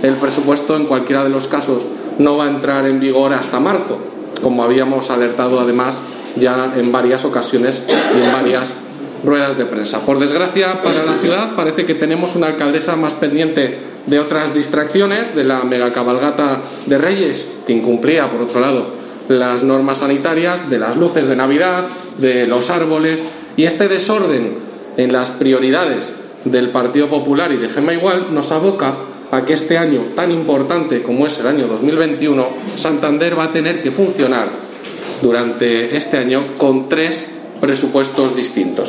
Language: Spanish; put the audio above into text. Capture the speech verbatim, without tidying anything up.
el presupuesto en cualquiera de los casos no va a entrar en vigor hasta marzo, como habíamos alertado además ya en varias ocasiones y en varias ruedas de prensa. Por desgracia para la ciudad parece que tenemos una alcaldesa más pendiente de otras distracciones, de la megacabalgata de Reyes, que incumplía por otro lado las normas sanitarias, de las luces de Navidad, de los árboles, y este desorden en las prioridades del Partido Popular y de Gemma Igual nos aboca a que este año tan importante como es el año dos mil veintiuno, Santander va a tener que funcionar durante este año con tres presupuestos distintos.